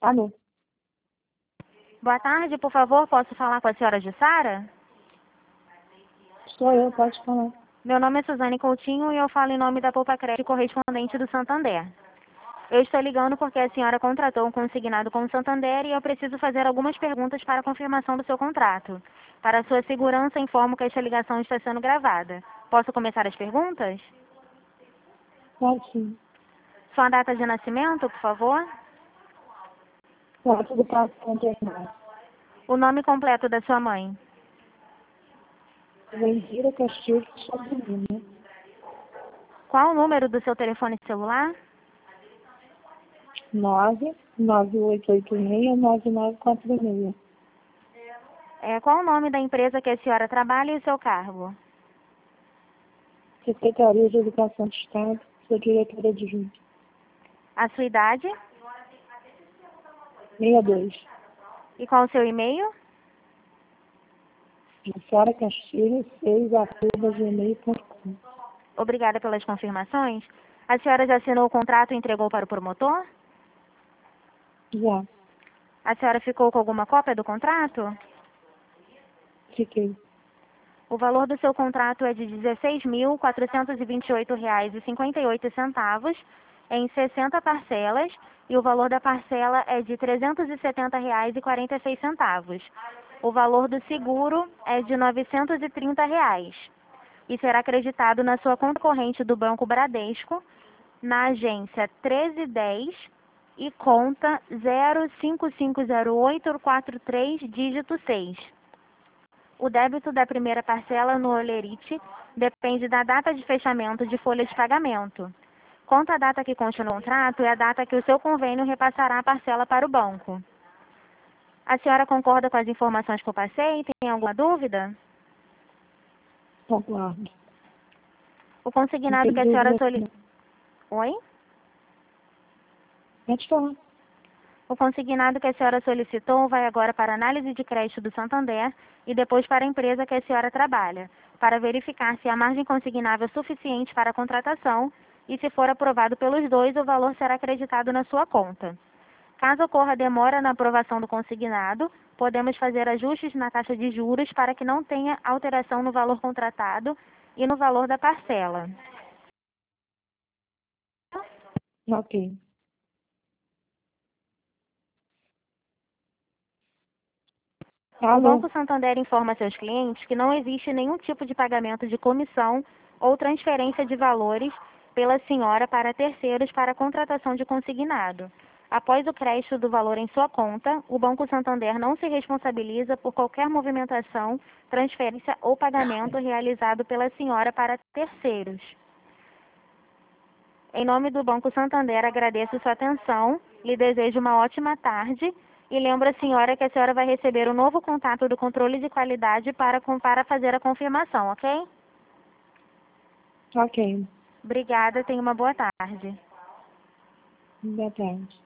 Alô, Boa tarde, por favor, posso falar com a senhora Jussara? sou eu, pode falar. Meu nome é Suzane Coutinho e eu falo em nome da Poupa Crédito correspondente do Santander. Eu estou ligando porque a senhora contratou um consignado com o Santander e eu preciso fazer algumas perguntas para a confirmação do seu contrato. Para sua segurança, informo que esta ligação está sendo gravada. Posso começar as perguntas? Pode sim. Sua data de nascimento, por favor? 4 do Passo Internacional. O nome completo da sua mãe? Vendira Castilho Sobrevina. Qual o número do seu telefone celular? 99886-9946. Qual o nome da empresa que a senhora trabalha e o seu cargo? Secretaria de Educação do Estado, sou diretora adjunta. A sua idade? 62. E qual o seu e-mail? Jussara Castilho, 6@gmail.com. Obrigada pelas confirmações. A senhora já assinou o contrato e entregou para o promotor? Já, A senhora ficou com alguma cópia do contrato? fiquei. O valor do seu contrato é de R$ 16.428,58 em 60 parcelas e o valor da parcela é de R$ 370,46. O valor do seguro é de R$ 930 e será acreditado na sua conta corrente do Banco Bradesco, na agência 1310 e conta 0550843, dígito 6. O débito da primeira parcela no Olerite depende da data de fechamento de folha de pagamento. Quanto à data que consta no contrato, é a data que o seu convênio repassará a parcela para o banco. A senhora concorda com as informações que eu passei? Tem alguma dúvida? Concordo. O Não consignado tem que a senhora dúvida. solicitou... Oi? Pode falar. O consignado que a senhora solicitou vai agora para a análise de crédito do Santander e depois para a empresa que a senhora trabalha, para verificar se a margem consignável é suficiente para a contratação e, se for aprovado pelos dois, o valor será acreditado na sua conta. Caso ocorra demora na aprovação do consignado, podemos fazer ajustes na taxa de juros para que não tenha alteração no valor contratado e no valor da parcela. Ok. O Alô, Banco Santander informa seus clientes que não existe nenhum tipo de pagamento de comissão ou transferência de valores pela senhora para terceiros para a contratação de consignado. Após o crédito do valor em sua conta, o Banco Santander não se responsabiliza por qualquer movimentação, transferência ou pagamento realizado pela senhora para terceiros. Em nome do Banco Santander, agradeço sua atenção, lhe desejo uma ótima tarde e lembro a senhora que a senhora vai receber um novo contato do controle de qualidade para fazer a confirmação, ok? ok. Obrigada, tenha uma boa tarde. Boa tarde.